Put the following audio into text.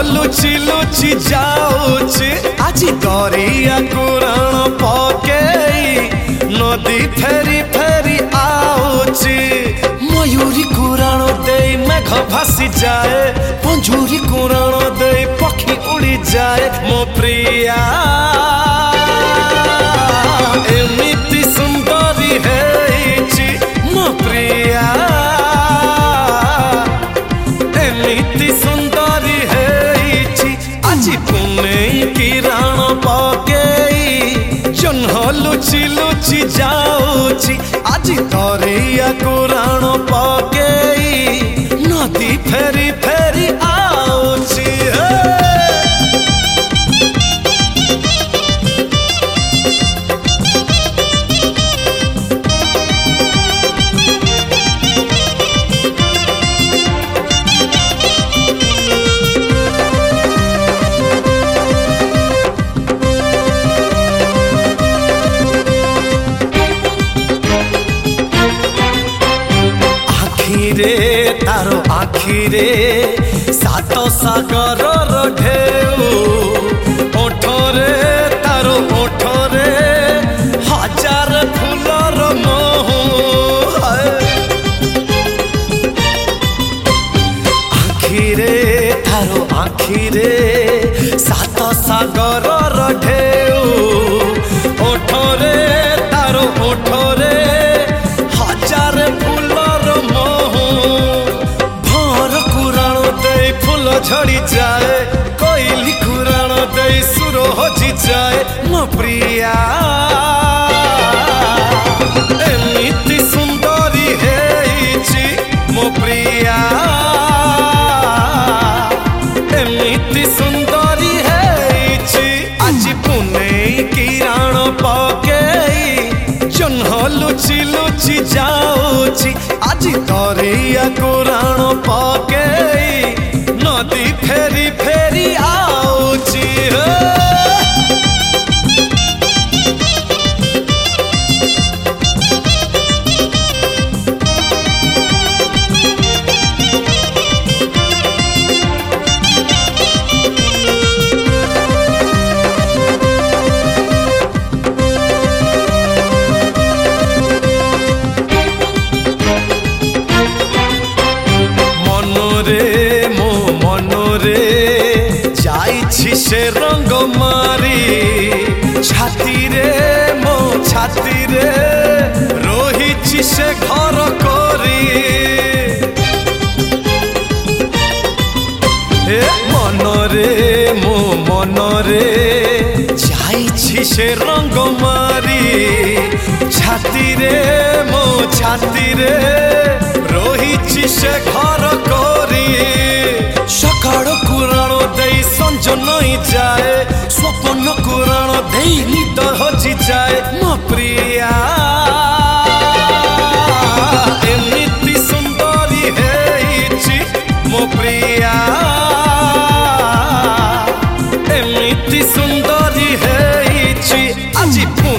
लुचि लुचि जाऊची आजी दरिया कुराण पकेई नदी फेरी फेरी आऊची मयूरी कुराण दे मेघ भासी जाए पंजूरी कुराण दे पक्षी उड़ी जाए मो प्रिया एमिति सुंदरी हेची मो प्रिया एमिति सुंदरी हेची आजी पुणे किरण पकेई जन्ह लुचि लुचि जाऊची आजी दरिया कुराण पकेई नदी फेरी फेरी आऊची तारो आखिरे सात सागर ढेउ ओठरे तारो ओठरे हजार फूलर महू आखिरे तारो आखिरे सात सागर ढेउ ओठरे तारो ओठरे हजार फूलर झड़ी जाए कोयली कुराण दे सुर हजी जाए मो प्रिया एमिति सुंदरी हेची मो प्रिया एमिति सुंदरी हेची आजी पुणे किरण पकेई जन्ह लुचि लुचि जाऊची आजी दरिया कुराण पकेई नदी फेरी फेरी आऊची से रंग मारी छाती रे मो छाती रे रोहिची से घर करी मनरे मो मनरे जाइछि से रंग मारी छाती रे मो छाती रे रोहिची से घर करी सकाळ कुराण दे संज नहीं जाए स्वप्न कुराण दे निद हजी जाए मो प्रिया एमिति सुंदरी हेची मो प्रिया एमिति सुंदरी हेची आजी